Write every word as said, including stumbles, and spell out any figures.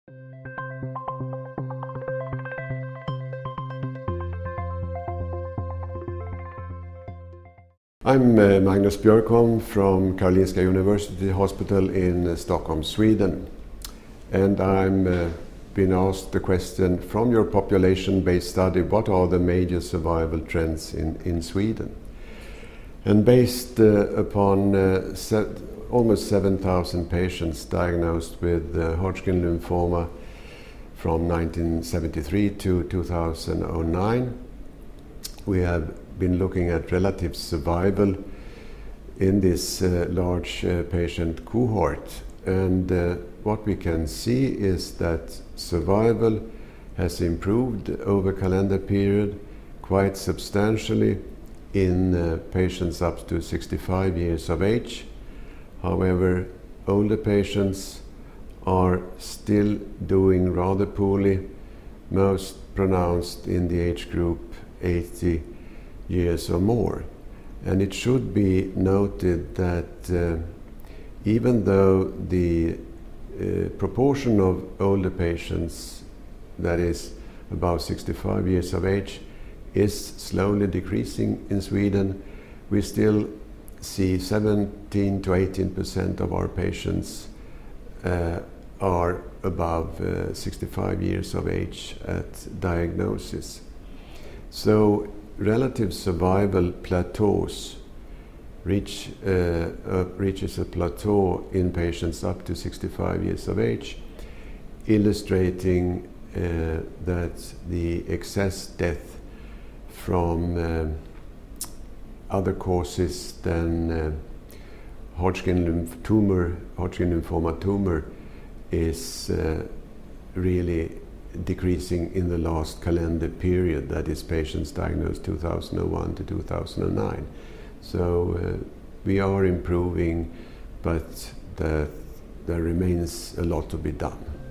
I'm uh, Magnus Björkholm from Karolinska University Hospital in uh, Stockholm, Sweden. And I'm uh, been asked the question from your population-based study, what are the major survival trends in, in Sweden? And based uh, upon uh, se- almost seven thousand patients diagnosed with uh, Hodgkin lymphoma from nineteen seventy-three to two thousand nine, we have been looking at relative survival in this uh, large uh, patient cohort. And uh, what we can see is that survival has improved over calendar period quite substantially in uh, patients up to sixty-five years of age. However, older patients are still doing rather poorly, most pronounced in the age group eighty years or more. And it should be noted that uh, even though the uh, proportion of older patients, that is about sixty-five years of age, is slowly decreasing in Sweden, we still see seventeen to eighteen percent of our patients uh, are above uh, sixty-five years of age at diagnosis. So relative survival plateaus reach, uh, uh, reaches a plateau in patients up to sixty-five years of age, illustrating uh, that the excess death from uh, other causes than uh, Hodgkin lymph tumor, Hodgkin lymphoma tumor is uh, really decreasing in the last calendar period, that is patients diagnosed two thousand one to two thousand nine. So uh, we are improving, but the, there remains a lot to be done.